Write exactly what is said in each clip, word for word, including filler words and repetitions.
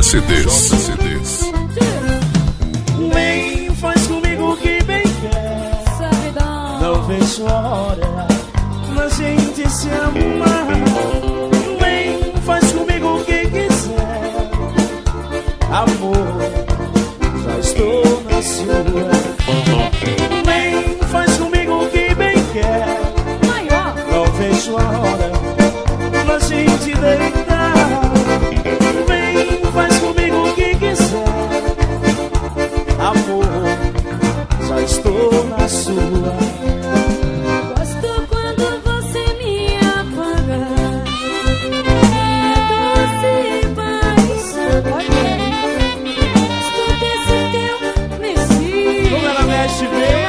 C Ds. J C Ds. Vem, faz comigo o que bem quer. Não vejo a hora na gente se amar. Vem, faz comigo o que quiser. Amor, já estou na sua. Vem, faz comigo o que bem quer. Não vejo a hora na gente deitar. Vem, faz comigo o que quiser. Amor, já estou na sua. Gosto quando você me apaga. É doce paixão. Gosto desse teu mexer. Como ela mexe bem.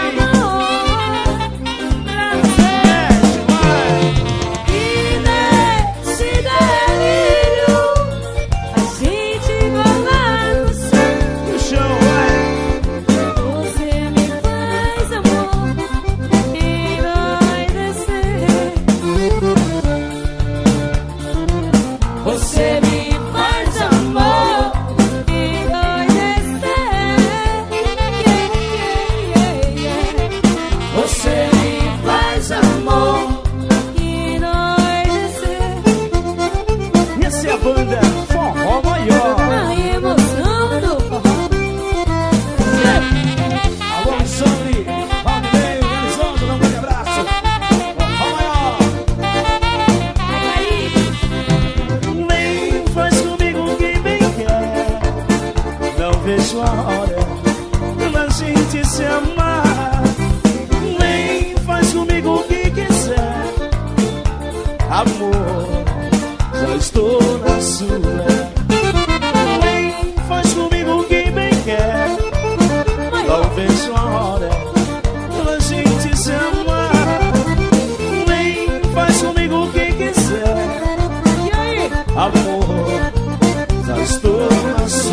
Vejo a hora na gente se amar. Vem, faz comigo o que quiser. Amor, já estou na sua. Vem, faz comigo o que bem quer. Não vejo a hora na gente se amar. Vem, faz comigo o que quiser. Amor, já estou na sua.